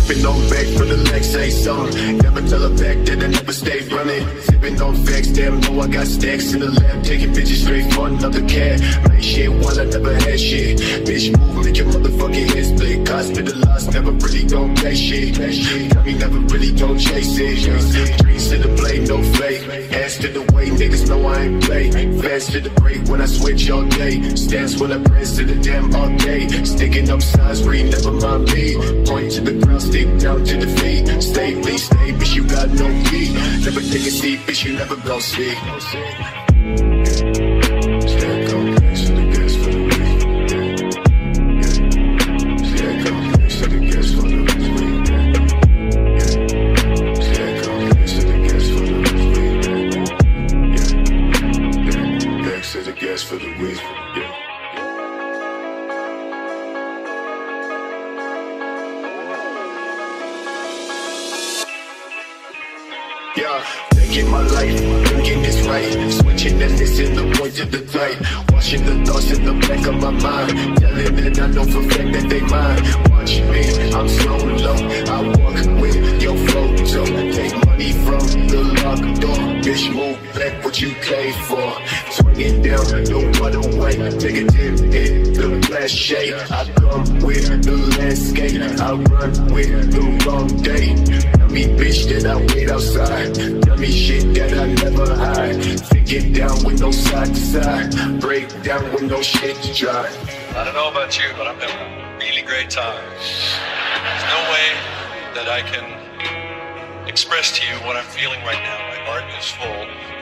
Sipping on back for the legs, say something. Never tell her back that I never stay running. Sipping on facts, damn, know I got stacks in the lab. Taking bitches straight for another cat. Make shit while I never had shit. Bitch, move, make your motherfucking head split. Hospitalized, never really gon' pay shit. Got me never really gon' chase it. Dreams to the blade, no fake. Ass to the way, niggas know I ain't play. Fast to the break when I switch all day. Stance when I press to the damn arcade. Sticking up signs, read, never mind me. Point to the ground, stick down to the feet. Stay, please stay, bitch, you got no feet. Never take a seat, bitch, you never gon' see. For the week, yeah. Yeah, taking my life, thinking it's right. Switching and missing the point to the tight. Washing the thoughts in the back of my mind. Telling that I know for a fact that they mine. Watch me, I'm so low. I walk with your photo. Take money from the locked door. Bitch, move back what you came for. Swinging down, no other way. Take a dip in the glass shade. I come with the landscape. I run with the wrong day. Tell me bitch that I wait outside. Tell me shit that I never hide. Thinking down with no side to side. Break down with no shit to try. I don't know about you, but I'm having a really great time. There's no way that I can express to you what I'm feeling right now. My heart is full.